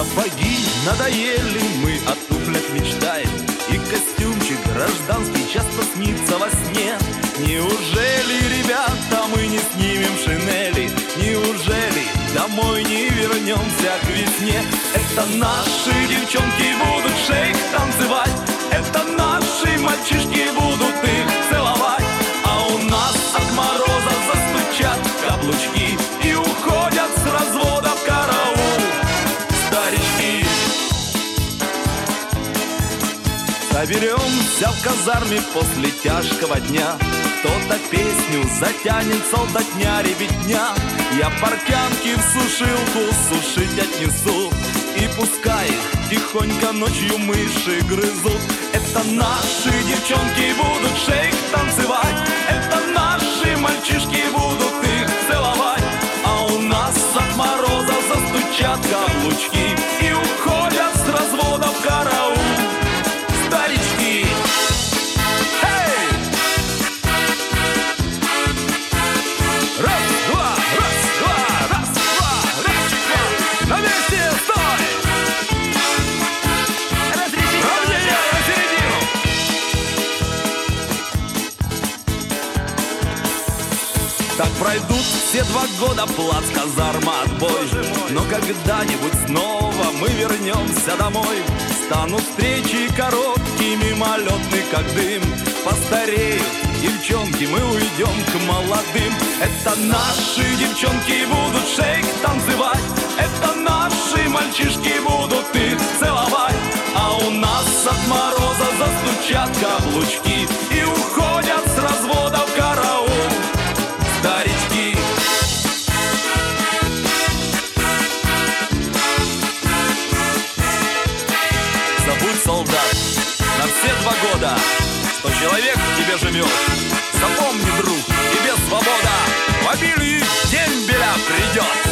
Сапоги надоели, мы о туфлях мечтаем, и костюмчик гражданский часто снится во сне. Неужели, ребята, мы не снимем шинели? Неужели домой не вернемся к весне? Это наши девчонки будут шейк танцевать, это наши мальчишки будут их целовать, а у нас от мороза застучат каблучки и уходят с развода в караул старички. Соберемся в казарме после тяжкого дня, кто-то песню затянет, солдатня, ребятня. Я портянки в сушилку сушить отнесу, и пускай их тихонько ночью мыши грызут. Это наши девчонки будут шейк танцевать, это наши мальчишки будут их целовать, а у нас от мороза застучат каблучки и уходят с развода в караул старички. Так пройдут все 2 года, плац, казарма, отбой. Но когда-нибудь снова мы вернемся домой. Станут встречи короткие, мимолетны, как дым. Постареют девчонки, мы уйдем к молодым. Это наши девчонки будут шейк танцевать, это наши мальчишки будут их целовать, а у нас от мороза застучат каблучки и уходят с развода в караул старички. Забудь, солдат, на все 2 года, что человек в тебе живет. Запомни, друг, тебе свобода в обилии дембеля придет.